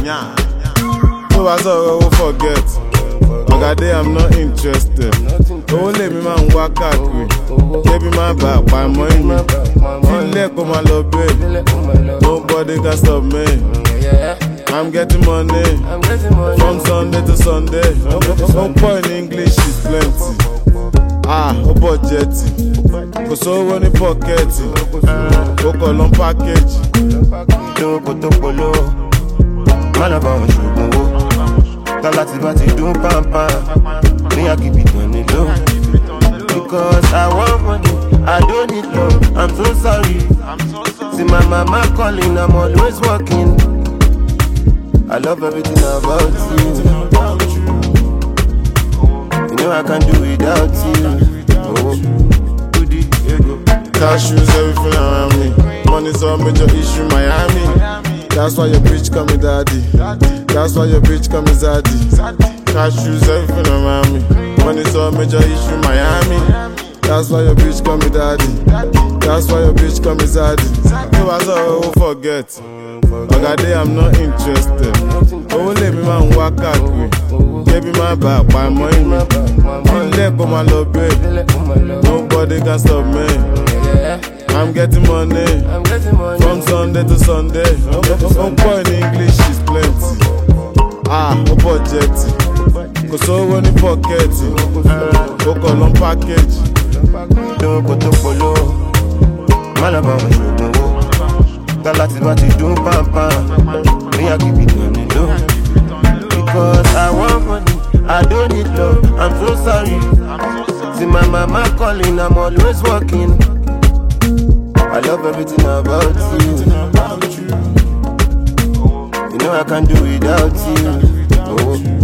No I won't forget. Ogade, I'm not interested. Only me man work káàkiri. Baby my back, my money. Feel come my love, babe. Nobody can stop me. I'm getting money from Sunday to Sunday. No point in English is plenty. O budget. Kò sówó ní pocket. O kò lọ package. Tokotokolo, man about ṣùgbọ́n wo. Tálátì bá ti dún pàmpàm, me I keep it on the low. Because I want money, I don't need love. I'm so sorry. See my mama calling, I'm always working. I love everything about you. You know I can't do without you. Cash shoes, everything around me. Money's a major issue, Miami. That's why your bitch call me daddy. That's why your bitch call me zaddy. Cash shoes, everything around me. Money's a major issue, Miami. That's why your bitch call me daddy. That's why your bitch call me zaddy. No I won't forget. Ogade, I'm not interested. Only me man work káàkiri. Baby my back, my money. Feel come my love, babe. Nobody can stop me. I'm getting money from Sunday to Sunday. No point in English is plenty. O budget. Kò sówó ní pocket. O kò lọ package. Tokotokolo, man about ṣùgbọ́n wo. Tálátì bá ti dún pàmpàm, me I keep it on the low. Because I want money, I don't need love. I'm so sorry. See my mama calling, I'm always working. I love everything about you. You know I can't do without you.